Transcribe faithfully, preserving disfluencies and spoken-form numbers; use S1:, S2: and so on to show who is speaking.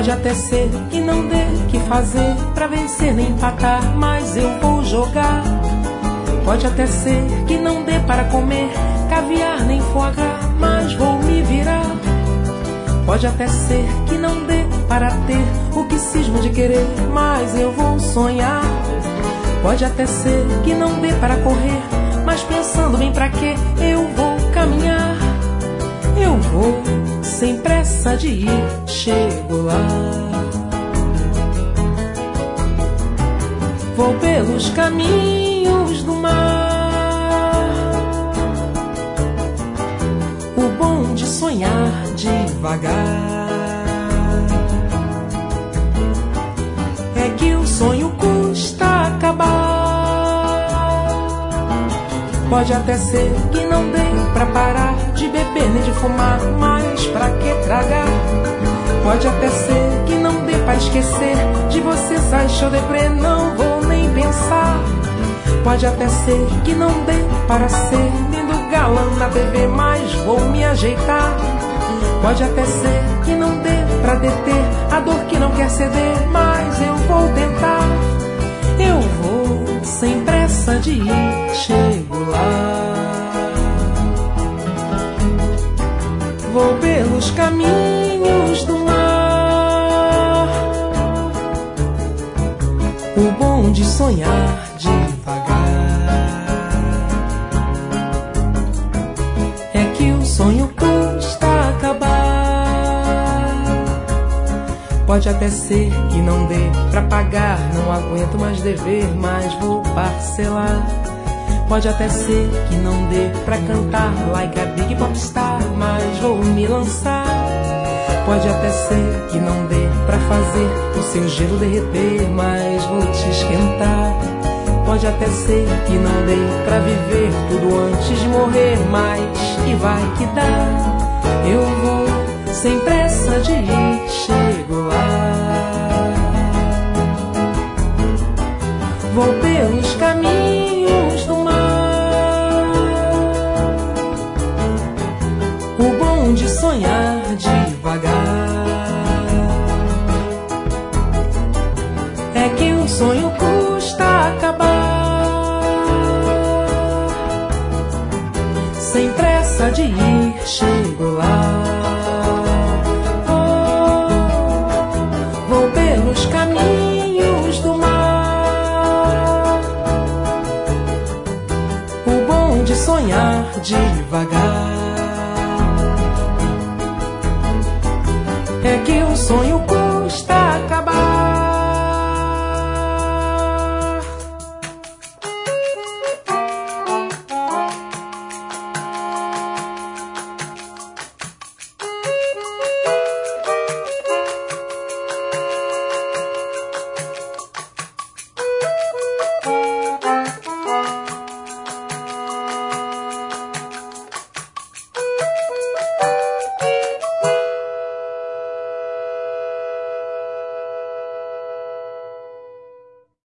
S1: Pode até ser que não dê que fazer pra vencer nem empatar, mas eu vou jogar. Pode até ser que não dê para comer caviar nem foie gras, mas vou me virar. Pode até ser que não dê para ter o que cismo de querer, mas eu vou sonhar. Pode até ser que não dê para correr, mas pensando bem pra quê, eu vou caminhar. Eu vou sem pressa de ir, chego lá. Vou pelos caminhos do mar. O bom de sonhar devagar é que o sonho custa acabar. Pode até ser que não dê pra parar de beber nem de fumar, mas pra que tragar? Pode até ser que não dê pra esquecer de você, sai show deprê, não vou nem pensar. Pode até ser que não dê para ser lindo galã na T V, mas vou me ajeitar. Pode até ser que não dê pra deter a dor que não quer ceder, mas eu vou tentar. Eu vou sem pressa de ir, chego lá. Vou pelos caminhos do mar. O bom de sonhar devagar é que o sonho custa acabar. Pode até ser que não dê pra pagar, não aguento mais dever, mas vou parcelar. Pode até ser que não dê pra cantar like a big popstar, mas vou me lançar. Pode até ser que não dê pra fazer o seu gelo derreter, mas vou te esquentar. Pode até ser que não dê pra viver tudo antes de morrer, mas que vai que dá. Eu vou sem pressa de ir, chego lá. Vou pelos caminhos do mar. O bom de sonhar devagar é que o sonho custa acabar. Sem pressa de ir, chego lá. Oh, vou pelos caminhos do mar. O bom de sonhar devagar é que o sonho custa acabar.